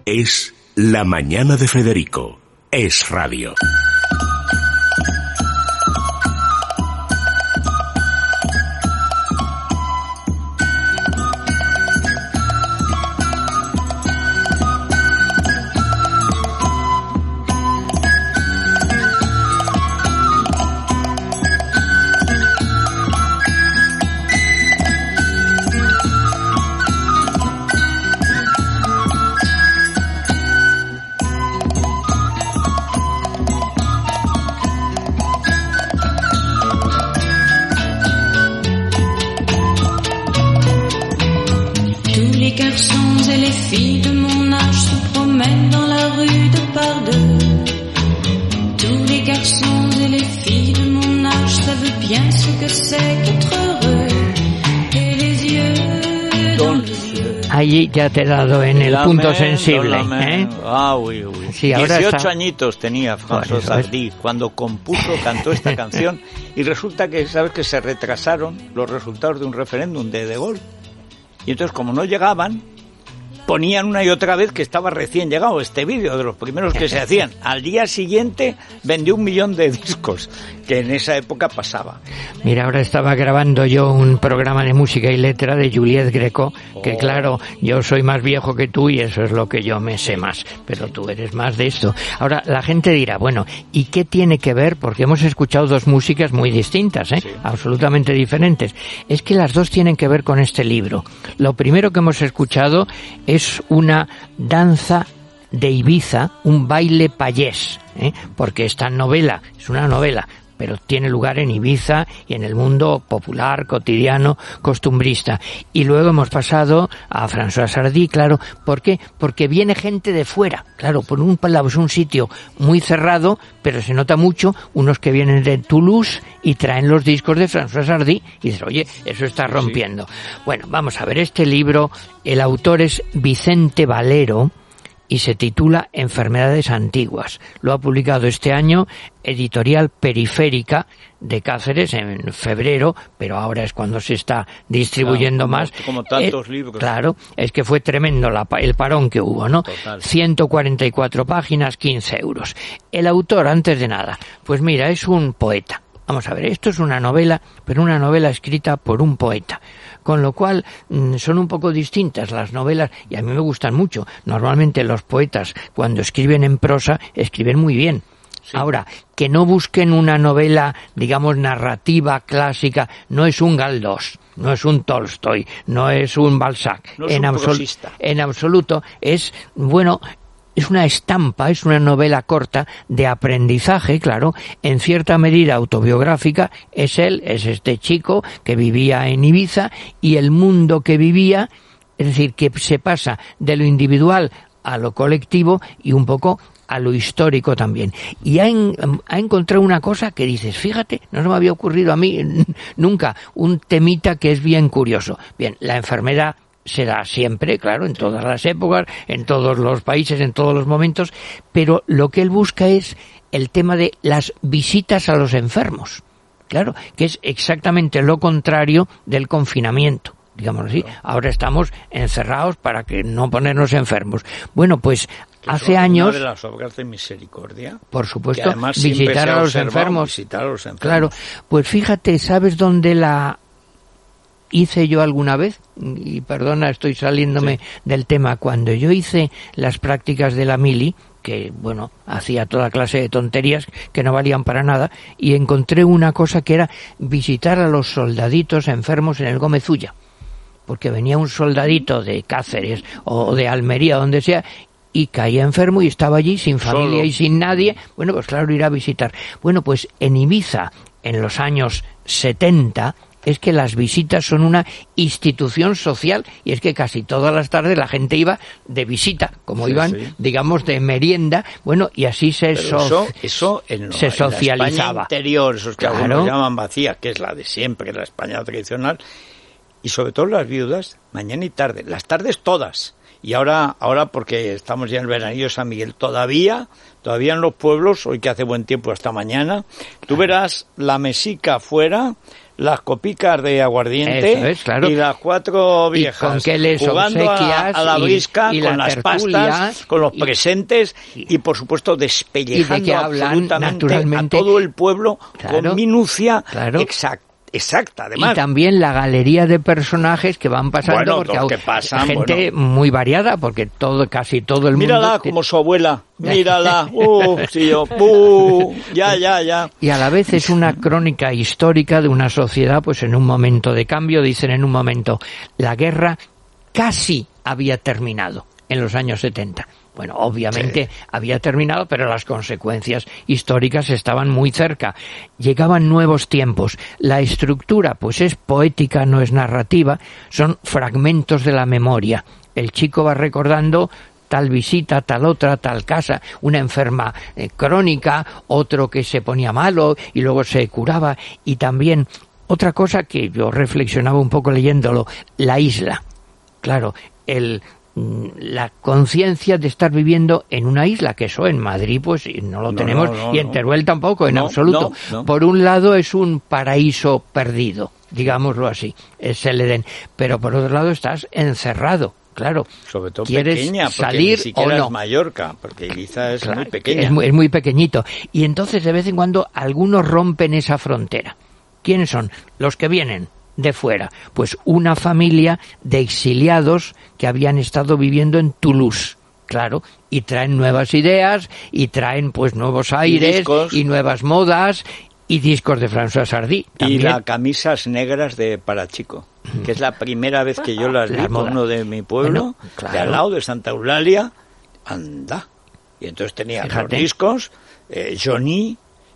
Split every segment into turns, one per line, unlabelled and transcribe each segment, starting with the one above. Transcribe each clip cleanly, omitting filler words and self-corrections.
Es La Mañana de Federico. Es radio.
Allí ya te he dado en el punto sensible, ¿eh?
Ah, uy.
Sí,
18 añitos tenía François Hardy cuando cantó esta canción, y resulta que, ¿sabes?, que se retrasaron los resultados de un referéndum de Gaulle. Y entonces, como no llegaban, ponían una y otra vez que estaba recién llegado este vídeo, de los primeros que se hacían. Al día siguiente vendió 1 millón de discos, que en esa época pasaba.
Mira, ahora estaba grabando yo un programa de música y letra de Juliette Greco, que claro, yo soy más viejo que tú y eso es lo que yo me sé más, pero tú eres más de esto. Ahora, la gente dirá, bueno, ¿y qué tiene que ver? Porque hemos escuchado dos músicas muy distintas, ¿eh? Sí. Absolutamente diferentes. Es que las dos tienen que ver con este libro. Lo primero que hemos escuchado es una danza de Ibiza, un baile payés, porque esta novela es una novela, pero tiene lugar en Ibiza y en el mundo popular, cotidiano, costumbrista. Y luego hemos pasado a François Hardy, claro. ¿Por qué? Porque viene gente de fuera. Claro, por un lado es un sitio muy cerrado, pero se nota mucho unos que vienen de Toulouse y traen los discos de François Hardy y dicen, oye, eso está rompiendo. Sí. Bueno, vamos a ver, este libro, el autor es Vicente Valero, y se titula Enfermedades Antiguas. Lo ha publicado este año Editorial Periférica de Cáceres en febrero, pero ahora es cuando se está distribuyendo más.
Como tantos libros.
Claro, es que fue tremendo el parón que hubo, ¿no?
Total.
144 páginas, 15 euros. El autor, antes de nada, pues mira, es un poeta. Vamos a ver, esto es una novela, pero una novela escrita por un poeta. Con lo cual son un poco distintas las novelas y a mí me gustan mucho. Normalmente los poetas cuando escriben en prosa escriben muy bien. Sí. Ahora, que no busquen una novela, digamos, narrativa, clásica, no es un Galdós, no es un Tolstoy, no es un Balzac.
No es un prosista.
En absoluto, es, bueno, es una estampa, es una novela corta de aprendizaje, claro, en cierta medida autobiográfica. Es este chico que vivía en Ibiza y el mundo que vivía, es decir, que se pasa de lo individual a lo colectivo y un poco a lo histórico también. Y ha encontrado una cosa que dices, fíjate, no se me había ocurrido a mí nunca, un temita que es bien curioso. Bien, la enfermedad se da siempre, claro, en todas las épocas, en todos los países, en todos los momentos, pero lo que él busca es el tema de las visitas a los enfermos, claro, que es exactamente lo contrario del confinamiento, digamos así. Ahora estamos encerrados para que no ponernos enfermos. Bueno, pues hace años,
una de las obras de misericordia,
por supuesto, visitar a los enfermos. Claro, pues fíjate, ¿sabes dónde la hice yo alguna vez? Y perdona, estoy saliéndome del tema. Cuando yo hice las prácticas de la mili, que bueno, hacía toda clase de tonterías que no valían para nada, y encontré una cosa que era visitar a los soldaditos enfermos en el Gómez Ulla, porque venía un soldadito de Cáceres o de Almería, donde sea, y caía enfermo y estaba allí sin familia y sin nadie. Bueno, pues claro, ir a visitar. Bueno, pues en Ibiza, en los años 70, es que las visitas son una institución social, y es que casi todas las tardes la gente iba de visita, como iban, digamos, de merienda, bueno, y así se socializaba. En la España
interior, esos que algunos llaman vacía, que es la de siempre, la España tradicional, y sobre todo las viudas, mañana y tarde, las tardes todas, Y ahora porque estamos ya en el veranillo de San Miguel, todavía en los pueblos, hoy que hace buen tiempo hasta mañana, tú verás la mesica afuera, las copicas de aguardiente y las 4 viejas jugando a la brisca con las pastas, con los presentes y por supuesto despellejando absolutamente a todo el pueblo con minucia exacta, además.
Y también la galería de personajes que van pasando, porque gente muy variada, porque casi todo el mundo...
Mírala como su abuela, mírala, ya.
Y a la vez es una crónica histórica de una sociedad, pues en un momento de cambio, dicen en un momento, la guerra casi había terminado en los años 70. Bueno, obviamente había terminado, pero las consecuencias históricas estaban muy cerca. Llegaban nuevos tiempos. La estructura, pues es poética, no es narrativa, son fragmentos de la memoria. El chico va recordando tal visita, tal otra, tal casa, una enferma crónica, otro que se ponía malo y luego se curaba. Y también otra cosa que yo reflexionaba un poco leyéndolo, la isla. Claro, la conciencia de estar viviendo en una isla, que eso en Madrid pues no lo tenemos, y en Teruel tampoco, en absoluto. No. Por un lado es un paraíso perdido, digámoslo así, es el Edén, pero por otro lado estás encerrado. Claro,
sobre todo
¿quieres
pequeña,
salir
ni siquiera
o no?
Es Mallorca, porque Ibiza es muy pequeña.
Es muy pequeñito. Y entonces de vez en cuando algunos rompen esa frontera. ¿Quiénes son? Los que vienen de fuera, pues una familia de exiliados que habían estado viviendo en Toulouse, claro, y traen nuevas ideas, y traen pues nuevos aires, y nuevas modas, y discos de François Sardy.
Y las camisas negras de Parachico, que es la primera vez que yo las vi por uno de mi pueblo, de al lado de Santa Eulalia, anda. Y entonces tenía los discos, Johnny,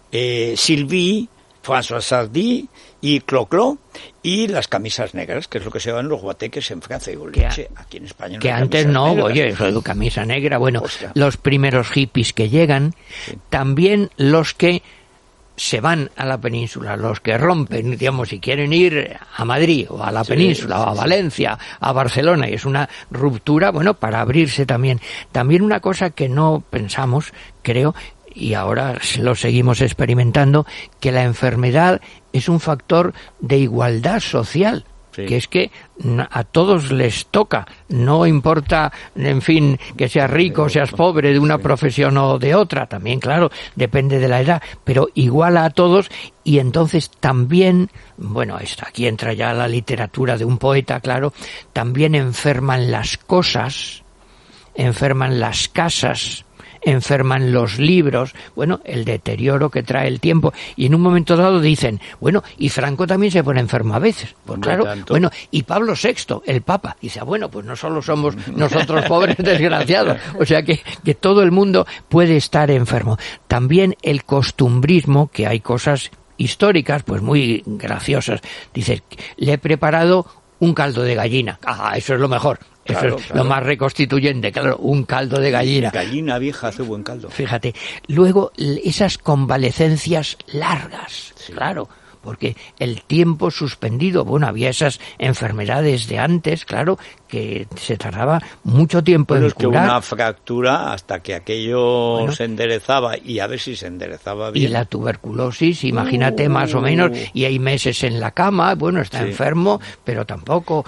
Sylvie, François Sardy y Clo-Clo, y las camisas negras, que es lo que se llaman los guateques en Francia y Goliche. Aquí en España no.
Que antes no, oye, eso de camisa negra, bueno, los primeros hippies que llegan, también los que se van a la península, los que rompen, digamos, si quieren ir a Madrid o a la península o a Valencia, a Barcelona, y es una ruptura, bueno, para abrirse también. También una cosa que no pensamos, creo, y ahora lo seguimos experimentando, que la enfermedad es un factor de igualdad social, que es que a todos les toca, no importa, en fin, que seas rico, seas pobre, de una profesión o de otra, también, claro, depende de la edad, pero iguala a todos, y entonces también, bueno, aquí entra ya la literatura de un poeta, claro, también enferman las cosas, enferman las casas, enferman los libros, bueno, el deterioro que trae el tiempo, y en un momento dado dicen, bueno, y Franco también se pone enfermo a veces, pues claro, bueno, y Pablo VI, el Papa, dice, bueno, pues no solo somos nosotros pobres desgraciados, o sea que todo el mundo puede estar enfermo. También el costumbrismo, que hay cosas históricas, pues muy graciosas, dices, le he preparado un caldo de gallina, eso es lo mejor. Eso es lo más reconstituyente, claro, un caldo de gallina.
Gallina vieja hace buen caldo.
Fíjate, luego esas convalecencias largas, claro, porque el tiempo suspendido, bueno, había esas enfermedades de antes, claro, que se tardaba mucho tiempo en curar.
Que una fractura hasta que aquello se enderezaba, y a ver si se enderezaba bien.
Y la tuberculosis, imagínate, más o menos, y hay meses en la cama, bueno, está enfermo, pero tampoco,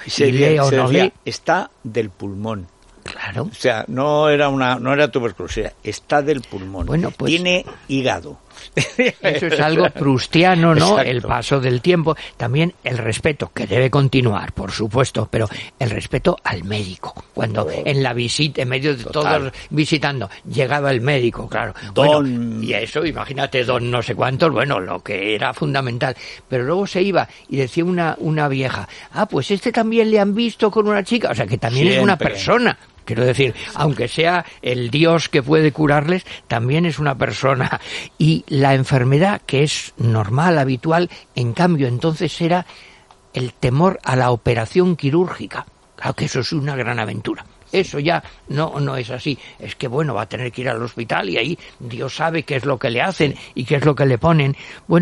está del pulmón.
Claro.
O sea, no era tuberculosis, está del pulmón.
Bueno, pues,
tiene hígado.
Eso es algo proustiano, ¿no?
Exacto.
El paso del tiempo. También el respeto, que debe continuar, por supuesto, pero el respeto al médico. Cuando en la visita, en medio de todos visitando, llegaba el médico, claro. Bueno, y eso, imagínate, don no sé cuántos, bueno, lo que era fundamental. Pero luego se iba y decía una vieja, pues este también le han visto con una chica, o sea que también es una persona. Quiero decir, aunque sea el Dios que puede curarles, también es una persona. Y la enfermedad, que es normal, habitual, en cambio, entonces era el temor a la operación quirúrgica. Claro que eso es una gran aventura. Eso ya no es así. Es que, bueno, va a tener que ir al hospital y ahí Dios sabe qué es lo que le hacen y qué es lo que le ponen. Bueno,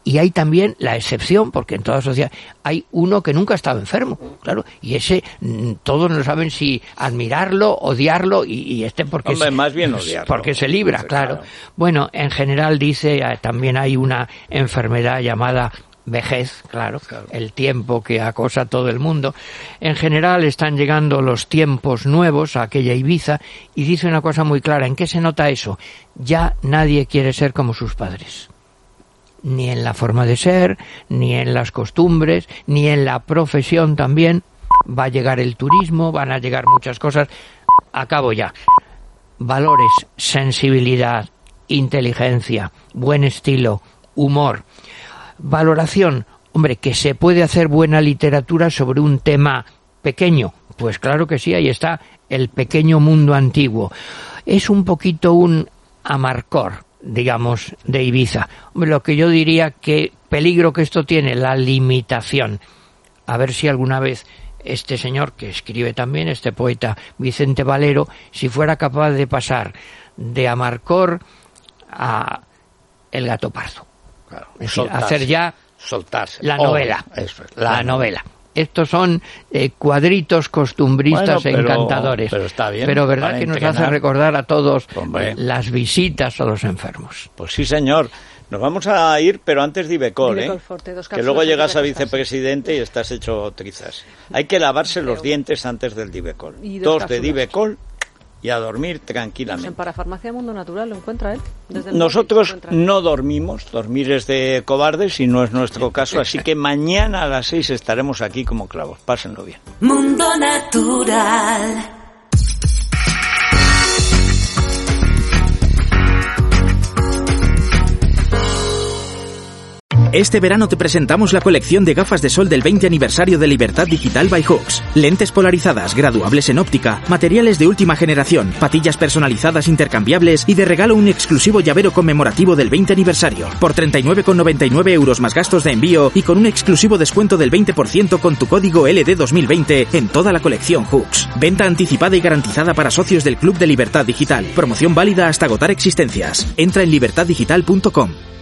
y hay también la excepción, porque en toda sociedad hay uno que nunca ha estado enfermo, claro, y ese todos no saben si admirarlo, odiarlo, y porque
más bien odiarlo,
porque se libra, claro. Bueno, en general dice, también hay una enfermedad llamada vejez, claro, el tiempo que acosa a todo el mundo. En general están llegando los tiempos nuevos a aquella Ibiza, y dice una cosa muy clara. ¿En qué se nota eso? Ya nadie quiere ser como sus padres. Ni en la forma de ser, ni en las costumbres, ni en la profesión también. Va a llegar el turismo, van a llegar muchas cosas. Acabo ya. Valores, sensibilidad, inteligencia, buen estilo, humor. Valoración, hombre, que se puede hacer buena literatura sobre un tema pequeño, pues claro que sí, ahí está El pequeño mundo antiguo. Es un poquito un Amarcord, digamos, de Ibiza. Hombre, lo que yo diría, que peligro que esto tiene, la limitación. A ver si alguna vez este señor, que escribe también, este poeta Vicente Valero, si fuera capaz de pasar de Amarcord a El gato pardo.
Claro,
es decir, hacer ya la novela. La novela. Estos son cuadritos costumbristas encantadores.
Pero está bien.
Pero verdad que nos hace recordar a todos las visitas a los enfermos.
Pues sí, señor. Nos vamos a ir, pero antes de Divecol, Forte, que luego llegas a vicepresidente y estás hecho trizas. Hay que lavarse los dientes antes del Divecol. 2 de Divecol y a dormir tranquilamente.
Pues en Parafarmacia Mundo Natural lo encuentra él.
Nosotros no dormimos, dormir es de cobardes y no es nuestro caso, así que mañana a las 6 estaremos aquí como clavos. Pásenlo bien.
Mundo Natural.
Este verano te presentamos la colección de gafas de sol del 20 aniversario de Libertad Digital by Hooks. Lentes polarizadas, graduables en óptica, materiales de última generación, patillas personalizadas intercambiables y de regalo un exclusivo llavero conmemorativo del 20 aniversario. Por 39,99 € más gastos de envío y con un exclusivo descuento del 20% con tu código LD2020 en toda la colección Hooks. Venta anticipada y garantizada para socios del Club de Libertad Digital. Promoción válida hasta agotar existencias. Entra en libertaddigital.com.